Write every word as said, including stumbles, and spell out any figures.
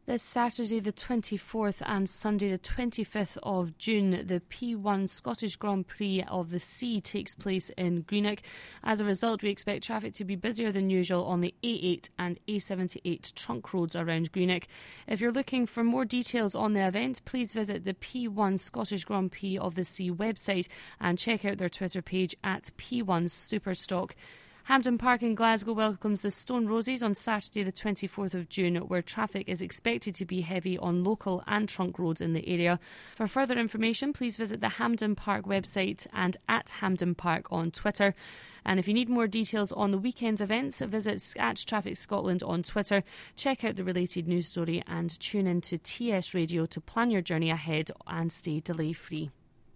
This Saturday the twenty-fourth and Sunday the twenty-fifth of June, the P one Scottish Grand Prix of the Sea takes place in Greenock. As a result, we expect traffic to be busier than usual on the A eight and A seventy-eight trunk roads around Greenock. If you're looking for more details on the event, please visit the P one Scottish Grand Prix of the Sea website and check out their Twitter page at P one Superstock. Hampden Park in Glasgow welcomes the Stone Roses on Saturday the twenty-fourth of June, where traffic is expected to be heavy on local and trunk roads in the area. For further information, please visit the Hampden Park website and at Hampden Park on Twitter. And if you need more details on the weekend's events, visit Scatch Traffic Scotland on Twitter, check out the related news story and tune in to T S Radio to plan your journey ahead and stay delay free.